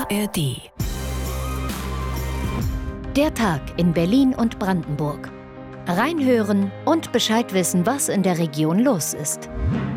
ARD. Der Tag in Berlin und Brandenburg. Reinhören und Bescheid wissen, was in der Region los ist.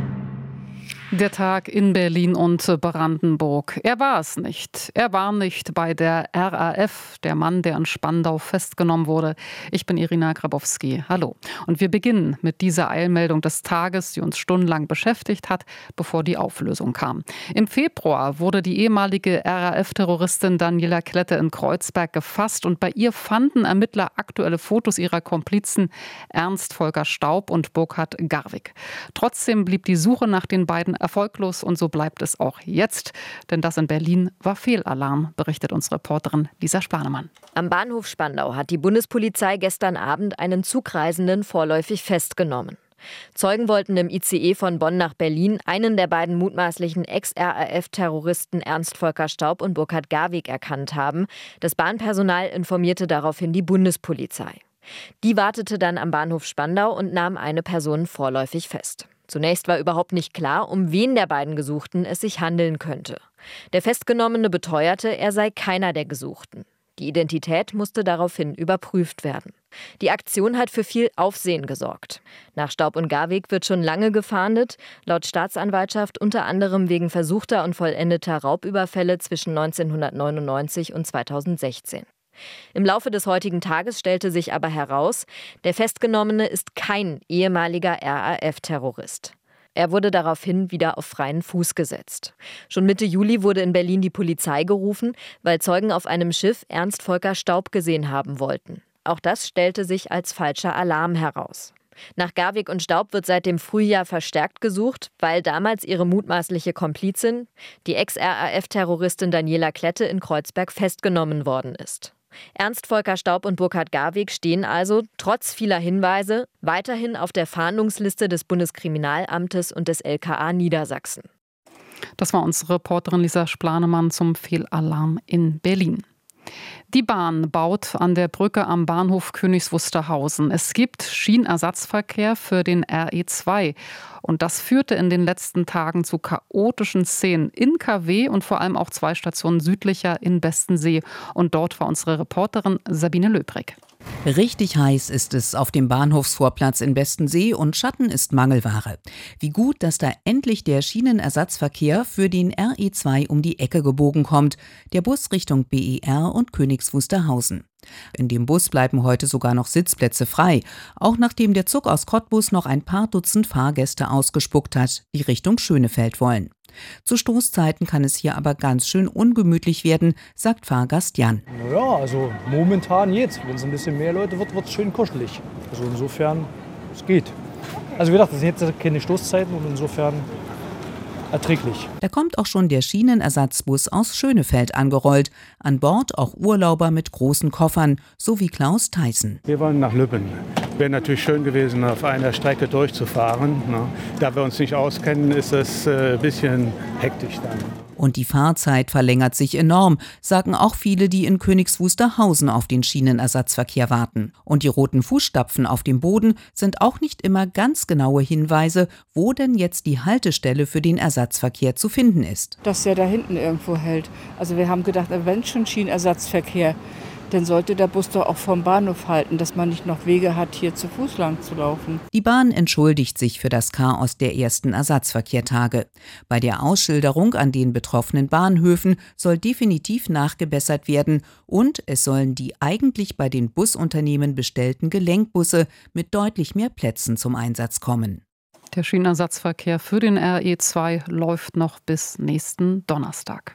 Der Tag in Berlin und Brandenburg. Er war es nicht. Er war nicht bei der RAF, der Mann, der in Spandau festgenommen wurde. Ich bin Irina Grabowski. Hallo. Und wir beginnen mit dieser Eilmeldung des Tages, die uns stundenlang beschäftigt hat, bevor die Auflösung kam. Im Februar wurde die ehemalige RAF-Terroristin Daniela Klette in Kreuzberg gefasst und bei ihr fanden Ermittler aktuelle Fotos ihrer Komplizen Ernst Volker Staub und Burkhard Garwig. Trotzdem blieb die Suche nach den beiden erfolglos und so bleibt es auch jetzt. Denn das in Berlin war Fehlalarm, berichtet unsere Reporterin Lisa Splanemann. Am Bahnhof Spandau hat die Bundespolizei gestern Abend einen Zugreisenden vorläufig festgenommen. Zeugen wollten im ICE von Bonn nach Berlin einen der beiden mutmaßlichen Ex-RAF-Terroristen Ernst Volker Staub und Burkhard Garwig erkannt haben. Das Bahnpersonal informierte daraufhin die Bundespolizei. Die wartete dann am Bahnhof Spandau und nahm eine Person vorläufig fest. Zunächst war überhaupt nicht klar, um wen der beiden Gesuchten es sich handeln könnte. Der Festgenommene beteuerte, er sei keiner der Gesuchten. Die Identität musste daraufhin überprüft werden. Die Aktion hat für viel Aufsehen gesorgt. Nach Staub und Garwig wird schon lange gefahndet, laut Staatsanwaltschaft unter anderem wegen versuchter und vollendeter Raubüberfälle zwischen 1999 und 2016. Im Laufe des heutigen Tages stellte sich aber heraus, der Festgenommene ist kein ehemaliger RAF-Terrorist. Er wurde daraufhin wieder auf freien Fuß gesetzt. Schon Mitte Juli wurde in Berlin die Polizei gerufen, weil Zeugen auf einem Schiff Ernst Volker Staub gesehen haben wollten. Auch das stellte sich als falscher Alarm heraus. Nach Garwig und Staub wird seit dem Frühjahr verstärkt gesucht, weil damals ihre mutmaßliche Komplizin, die Ex-RAF-Terroristin Daniela Klette in Kreuzberg, festgenommen worden ist. Ernst Volker Staub und Burkhard Garwig stehen also, trotz vieler Hinweise, weiterhin auf der Fahndungsliste des Bundeskriminalamtes und des LKA Niedersachsen. Das war unsere Reporterin Lisa Splanemann zum Fehlalarm in Berlin. Die Bahn baut an der Brücke am Bahnhof Königs Wusterhausen. Es gibt Schienenersatzverkehr für den RE2. Und das führte in den letzten Tagen zu chaotischen Szenen in KW und vor allem auch 2 Stationen südlicher in Bestensee. Und dort war unsere Reporterin Sabine Löbrig. Richtig heiß ist es auf dem Bahnhofsvorplatz in Bestensee und Schatten ist Mangelware. Wie gut, dass da endlich der Schienenersatzverkehr für den RE2 um die Ecke gebogen kommt, der Bus Richtung BER und Königs Wusterhausen. In dem Bus bleiben heute sogar noch Sitzplätze frei, auch nachdem der Zug aus Cottbus noch ein paar Dutzend Fahrgäste ausgespuckt hat, die Richtung Schönefeld wollen. Zu Stoßzeiten kann es hier aber ganz schön ungemütlich werden, sagt Fahrgast Jan. Naja, also momentan jetzt. Wenn es ein bisschen mehr Leute wird, wird es schön kuschelig. Also insofern, es geht. Also wie gesagt, das sind jetzt keine Stoßzeiten und insofern erträglich. Da kommt auch schon der Schienenersatzbus aus Schönefeld angerollt. An Bord auch Urlauber mit großen Koffern, so wie Klaus Theissen. Wir wollen nach Lübben. Wäre natürlich schön gewesen, auf einer Strecke durchzufahren. Da wir uns nicht auskennen, ist es ein bisschen hektisch dann. Und die Fahrzeit verlängert sich enorm, sagen auch viele, die in Königs Wusterhausen auf den Schienenersatzverkehr warten. Und die roten Fußstapfen auf dem Boden sind auch nicht immer ganz genaue Hinweise, wo denn jetzt die Haltestelle für den Ersatzverkehr zu finden ist. Dass der da hinten irgendwo hält. Also wir haben gedacht, wenn schon Schienenersatzverkehr, dann sollte der Bus doch auch vom Bahnhof halten, dass man nicht noch Wege hat, hier zu Fuß lang zu laufen. Die Bahn entschuldigt sich für das Chaos der ersten Ersatzverkehrtage. Bei der Ausschilderung an den betroffenen Bahnhöfen soll definitiv nachgebessert werden und es sollen die eigentlich bei den Busunternehmen bestellten Gelenkbusse mit deutlich mehr Plätzen zum Einsatz kommen. Der Schienenersatzverkehr für den RE2 läuft noch bis nächsten Donnerstag.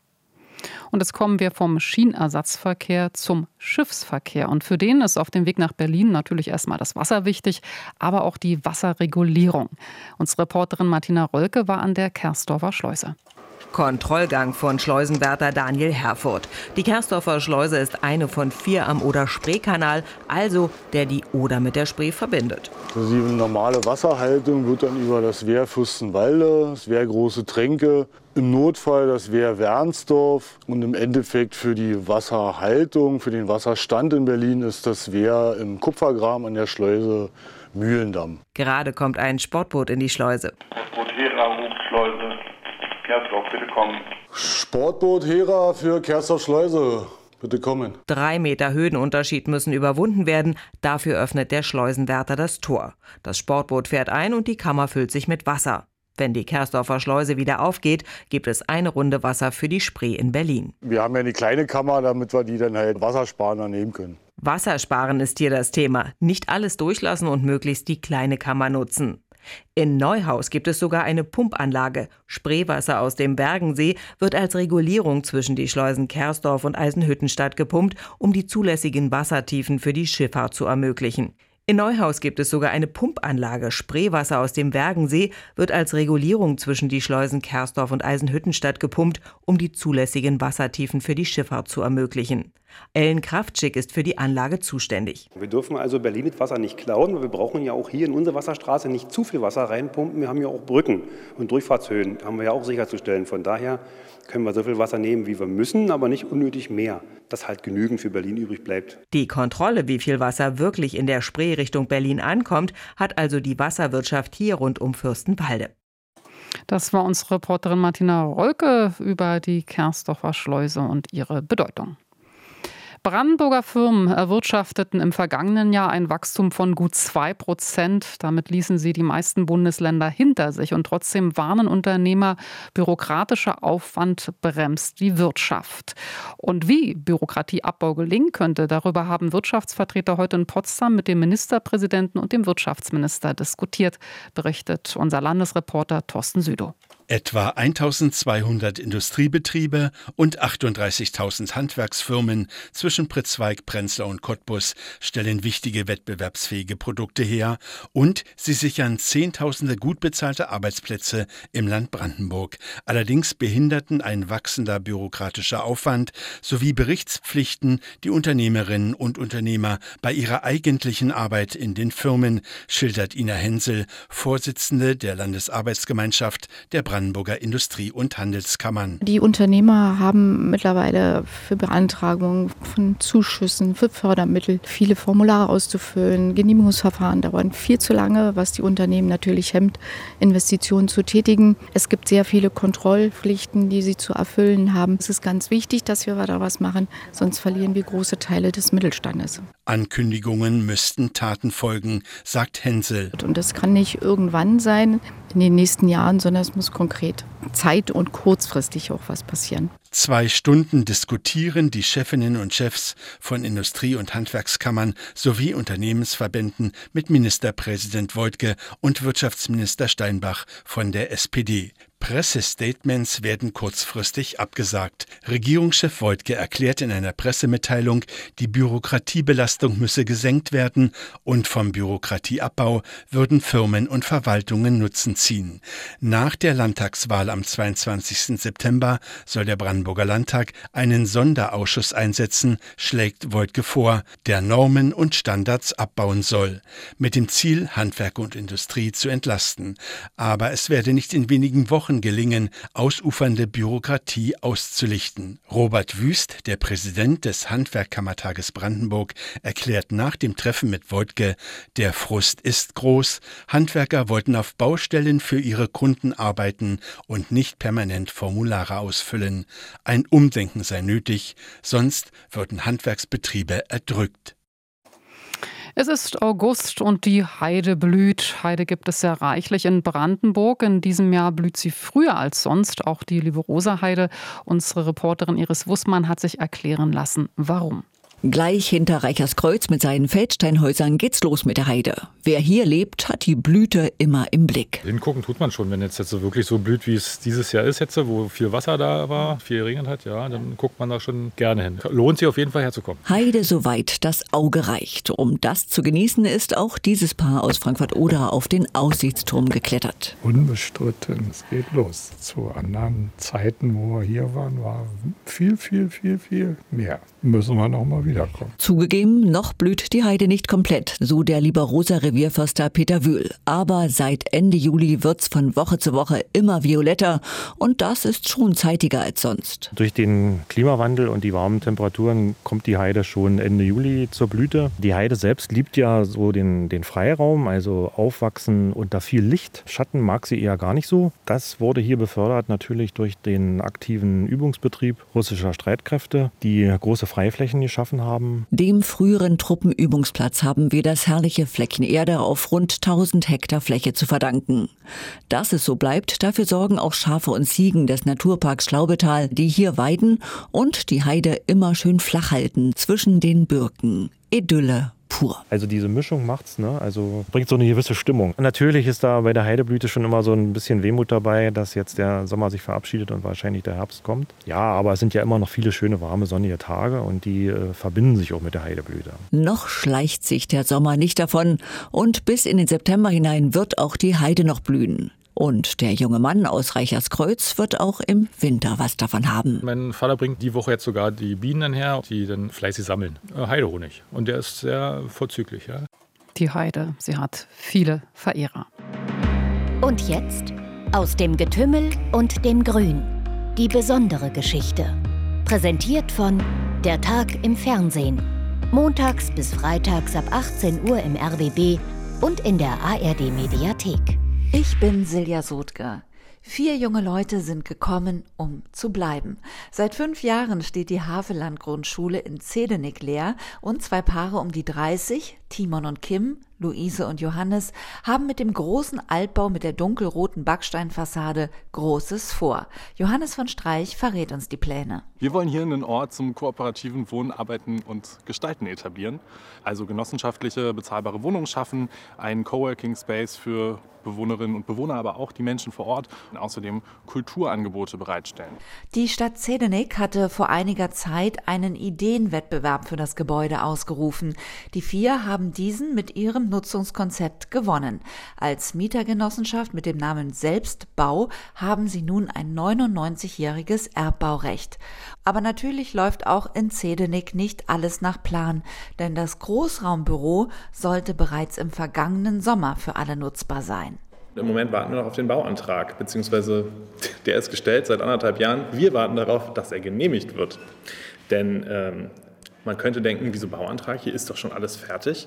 Und jetzt kommen wir vom Schienenersatzverkehr zum Schiffsverkehr. Und für den ist auf dem Weg nach Berlin natürlich erstmal das Wasser wichtig, aber auch die Wasserregulierung. Unsere Reporterin Martina Rölke war an der Kersdorfer Schleuse. Kontrollgang von Schleusenwärter Daniel Herfurth. Die Kersdorfer Schleuse ist eine von 4 am Oder-Spree-Kanal, also der die Oder mit der Spree verbindet. Die normale Wasserhaltung wird dann über das Wehr Fürstenwalde, das Wehr Große Tränke, im Notfall das Wehr Wernsdorf und im Endeffekt für die Wasserhaltung, für den Wasserstand in Berlin ist das Wehr im Kupfergraben an der Schleuse Mühlendamm. Gerade kommt ein Sportboot in die Schleuse. Sportboot Hera Hochschleuse. Kersdorf, bitte kommen. Sportboot Hera für Kersdorf-Schleuse. Bitte kommen. 3 Meter Höhenunterschied müssen überwunden werden. Dafür öffnet der Schleusenwärter das Tor. Das Sportboot fährt ein und die Kammer füllt sich mit Wasser. Wenn die Kersdorfer Schleuse wieder aufgeht, gibt es eine Runde Wasser für die Spree in Berlin. Wir haben ja eine kleine Kammer, damit wir die dann halt wassersparender nehmen können. Wassersparen ist hier das Thema. Nicht alles durchlassen und möglichst die kleine Kammer nutzen. In Neuhaus gibt es sogar eine Pumpanlage. Spreewasser aus dem Bergensee wird als Regulierung zwischen die Schleusen Kersdorf und Eisenhüttenstadt gepumpt, um die zulässigen Wassertiefen für die Schifffahrt zu ermöglichen. In Neuhaus gibt es sogar eine Pumpanlage. Spreewasser aus dem Bergensee wird als Regulierung zwischen die Schleusen Kersdorf und Eisenhüttenstadt gepumpt, um die zulässigen Wassertiefen für die Schifffahrt zu ermöglichen. Ellen Kraftschick ist für die Anlage zuständig. Wir dürfen also Berlin mit Wasser nicht klauen, weil wir brauchen ja auch hier in unsere Wasserstraße nicht zu viel Wasser reinpumpen. Wir haben ja auch Brücken und Durchfahrtshöhen, haben wir ja auch sicherzustellen. Von daher können wir so viel Wasser nehmen, wie wir müssen, aber nicht unnötig mehr, dass halt genügend für Berlin übrig bleibt. Die Kontrolle, wie viel Wasser wirklich in der Spree Richtung Berlin ankommt, hat also die Wasserwirtschaft hier rund um Fürstenwalde. Das war unsere Reporterin Martina Rolke über die Kersdorfer Schleuse und ihre Bedeutung. Brandenburger Firmen erwirtschafteten im vergangenen Jahr ein Wachstum von gut 2%. Damit ließen sie die meisten Bundesländer hinter sich. Und trotzdem warnen Unternehmer, bürokratischer Aufwand bremst die Wirtschaft. Und wie Bürokratieabbau gelingen könnte, darüber haben Wirtschaftsvertreter heute in Potsdam mit dem Ministerpräsidenten und dem Wirtschaftsminister diskutiert, berichtet unser Landesreporter Thorsten Südow. Etwa 1200 Industriebetriebe und 38.000 Handwerksfirmen zwischen Pritzwalk, Prenzlau und Cottbus stellen wichtige wettbewerbsfähige Produkte her und sie sichern Zehntausende gut bezahlte Arbeitsplätze im Land Brandenburg. Allerdings behinderten ein wachsender bürokratischer Aufwand sowie Berichtspflichten die Unternehmerinnen und Unternehmer bei ihrer eigentlichen Arbeit in den Firmen, schildert Ina Hensel, Vorsitzende der Landesarbeitsgemeinschaft der Brandenburger Industrie- und Handelskammern. Die Unternehmer haben mittlerweile für Beantragungen von Zuschüssen, für Fördermittel viele Formulare auszufüllen. Genehmigungsverfahren dauern viel zu lange, was die Unternehmen natürlich hemmt, Investitionen zu tätigen. Es gibt sehr viele Kontrollpflichten, die sie zu erfüllen haben. Es ist ganz wichtig, dass wir da was machen, sonst verlieren wir große Teile des Mittelstandes. Ankündigungen müssten Taten folgen, sagt Hensel. Und das kann nicht irgendwann sein in den nächsten Jahren, sondern es muss konkret zeit- und kurzfristig auch was passieren. 2 Stunden diskutieren die Chefinnen und Chefs von Industrie- und Handwerkskammern sowie Unternehmensverbänden mit Ministerpräsident Woidke und Wirtschaftsminister Steinbach von der SPD. Pressestatements werden kurzfristig abgesagt. Regierungschef Woidke erklärt in einer Pressemitteilung, die Bürokratiebelastung müsse gesenkt werden und vom Bürokratieabbau würden Firmen und Verwaltungen Nutzen ziehen. Nach der Landtagswahl am 22. September soll der Brandenburger Landtag einen Sonderausschuss einsetzen, schlägt Woidke vor, der Normen und Standards abbauen soll, mit dem Ziel, Handwerk und Industrie zu entlasten. Aber es werde nicht in wenigen Wochen gelingen, ausufernde Bürokratie auszulichten. Robert Wüst, der Präsident des Handwerkkammertages Brandenburg, erklärt nach dem Treffen mit Woidke, der Frust ist groß. Handwerker wollten auf Baustellen für ihre Kunden arbeiten und nicht permanent Formulare ausfüllen. Ein Umdenken sei nötig, sonst würden Handwerksbetriebe erdrückt. Es ist August und die Heide blüht. Heide gibt es sehr reichlich in Brandenburg. In diesem Jahr blüht sie früher als sonst, auch die Liebe-Rosa-Heide. Unsere Reporterin Iris Wussmann hat sich erklären lassen, warum. Gleich hinter Reicherskreuz mit seinen Feldsteinhäusern geht's los mit der Heide. Wer hier lebt, hat die Blüte immer im Blick. Hingucken tut man schon, wenn jetzt so wirklich so blüht, wie es dieses Jahr ist, wo viel Wasser da war, viel geregnet hat, ja, dann guckt man da schon gerne hin. Lohnt sich auf jeden Fall herzukommen. Heide, soweit das Auge reicht. Um das zu genießen, ist auch dieses Paar aus Frankfurt-Oder auf den Aussichtsturm geklettert. Unbestritten, es geht los. Zu anderen Zeiten, wo wir hier waren, war viel mehr. Müssen wir noch mal wieder wiederkommen. Zugegeben, noch blüht die Heide nicht komplett, so der Liberosa-Revierförster Peter Wühl. Aber seit Ende Juli wird's von Woche zu Woche immer violetter und das ist schon zeitiger als sonst. Durch den Klimawandel und die warmen Temperaturen kommt die Heide schon Ende Juli zur Blüte. Die Heide selbst liebt ja so den Freiraum, also aufwachsen unter viel Licht. Schatten mag sie eher gar nicht so. Das wurde hier befördert natürlich durch den aktiven Übungsbetrieb russischer Streitkräfte, die große Freiflächen geschaffen haben. Dem früheren Truppenübungsplatz haben wir das herrliche Fleckchen Erde auf rund 1000 Hektar Fläche zu verdanken. Dass es so bleibt, dafür sorgen auch Schafe und Ziegen des Naturparks Schlaubetal, die hier weiden und die Heide immer schön flach halten zwischen den Birken. Idylle pur. Also diese Mischung macht's, ne? Also bringt so eine gewisse Stimmung. Und natürlich ist da bei der Heideblüte schon immer so ein bisschen Wehmut dabei, dass jetzt der Sommer sich verabschiedet und wahrscheinlich der Herbst kommt. Ja, aber es sind ja immer noch viele schöne, warme, sonnige Tage und die verbinden sich auch mit der Heideblüte. Noch schleicht sich der Sommer nicht davon und bis in den September hinein wird auch die Heide noch blühen. Und der junge Mann aus Reicherskreuz wird auch im Winter was davon haben. Mein Vater bringt die Woche jetzt sogar die Bienen her, die dann fleißig sammeln. Heidehonig. Und der ist sehr vorzüglich. Ja. Die Heide, sie hat viele Verehrer. Und jetzt aus dem Getümmel und dem Grün. Die besondere Geschichte. Präsentiert von Der Tag im Fernsehen. Montags bis freitags ab 18 Uhr im RBB und in der ARD-Mediathek. Ich bin Silja Sotger. 4 junge Leute sind gekommen, um zu bleiben. Seit 5 Jahren steht die Havelland-Grundschule in Zedenik leer und 2 Paare um die 30, Timon und Kim, Luise und Johannes, haben mit dem großen Altbau mit der dunkelroten Backsteinfassade Großes vor. Johannes von Streich verrät uns die Pläne. Wir wollen hier einen Ort zum kooperativen Wohnen, Arbeiten und Gestalten etablieren. Also genossenschaftliche, bezahlbare Wohnungen schaffen, einen Coworking Space für Bewohnerinnen und Bewohner, aber auch die Menschen vor Ort und außerdem Kulturangebote bereitstellen. Die Stadt Zedenik hatte vor einiger Zeit einen Ideenwettbewerb für das Gebäude ausgerufen. Die 4 haben diesen mit ihrem Nutzungskonzept gewonnen. Als Mietergenossenschaft mit dem Namen Selbstbau haben sie nun ein 99-jähriges Erbbaurecht. Aber natürlich läuft auch in Zedenik nicht alles nach Plan, denn das Großraumbüro sollte bereits im vergangenen Sommer für alle nutzbar sein. Im Moment warten wir noch auf den Bauantrag, beziehungsweise der ist gestellt seit 1,5 Jahren. Wir warten darauf, dass er genehmigt wird. Denn man könnte denken, wieso Bauantrag? Hier ist doch schon alles fertig.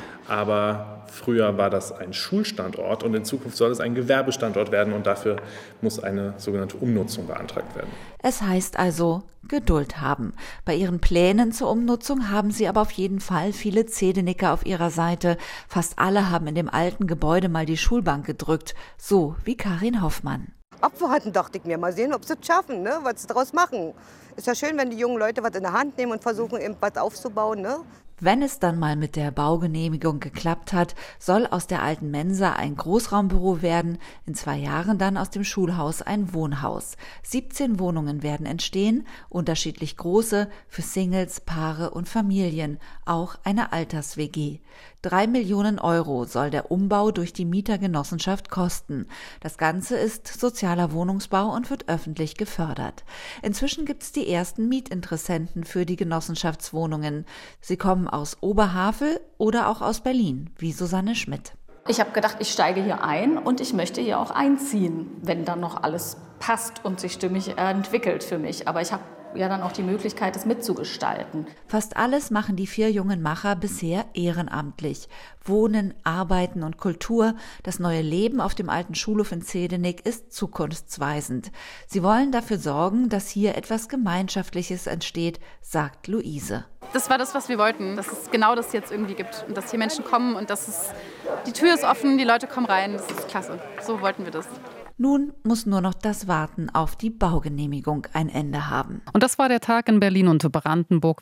Aber früher war das ein Schulstandort und in Zukunft soll es ein Gewerbestandort werden und dafür muss eine sogenannte Umnutzung beantragt werden. Es heißt also Geduld haben. Bei ihren Plänen zur Umnutzung haben sie aber auf jeden Fall viele Zedeniker auf ihrer Seite. Fast alle haben in dem alten Gebäude mal die Schulbank gedrückt, so wie Karin Hoffmann. Abwarten, dachte ich mir. Mal sehen, ob sie es schaffen, ne? Was sie daraus machen. Ist ja schön, wenn die jungen Leute was in der Hand nehmen und versuchen, eben was aufzubauen, ne? Wenn es dann mal mit der Baugenehmigung geklappt hat, soll aus der alten Mensa ein Großraumbüro werden, in 2 Jahren dann aus dem Schulhaus ein Wohnhaus. 17 Wohnungen werden entstehen, unterschiedlich große, für Singles, Paare und Familien, auch eine Alters-WG. 3 Millionen Euro soll der Umbau durch die Mietergenossenschaft kosten. Das Ganze ist sozialer Wohnungsbau und wird öffentlich gefördert. Inzwischen gibt es die ersten Mietinteressenten für die Genossenschaftswohnungen. Sie kommen aus Oberhavel oder auch aus Berlin, wie Susanne Schmidt. Ich habe gedacht, ich steige hier ein und ich möchte hier auch einziehen, wenn dann noch alles passt und sich stimmig entwickelt für mich. Aber ich habe ja dann auch die Möglichkeit, es mitzugestalten. Fast alles machen die 4 jungen Macher bisher ehrenamtlich. Wohnen, Arbeiten und Kultur, das neue Leben auf dem alten Schulhof in Zedenik ist zukunftsweisend. Sie wollen dafür sorgen, dass hier etwas Gemeinschaftliches entsteht, sagt Luise. Das war das, was wir wollten, dass es genau das jetzt irgendwie gibt und dass hier Menschen kommen und die Tür ist offen, die Leute kommen rein, das ist klasse. So wollten wir das. Nun muss nur noch das Warten auf die Baugenehmigung ein Ende haben. Und das war der Tag in Berlin und Brandenburg.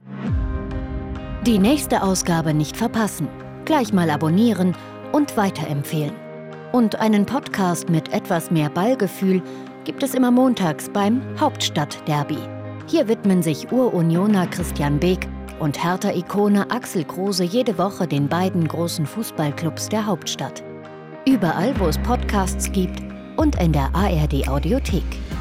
Die nächste Ausgabe nicht verpassen. Gleich mal abonnieren und weiterempfehlen. Und einen Podcast mit etwas mehr Ballgefühl gibt es immer montags beim Hauptstadtderby. Hier widmen sich Urunioner Christian Beek und Hertha-Ikone Axel Kruse jede Woche den beiden großen Fußballclubs der Hauptstadt. Überall, wo es Podcasts gibt und in der ARD-Audiothek.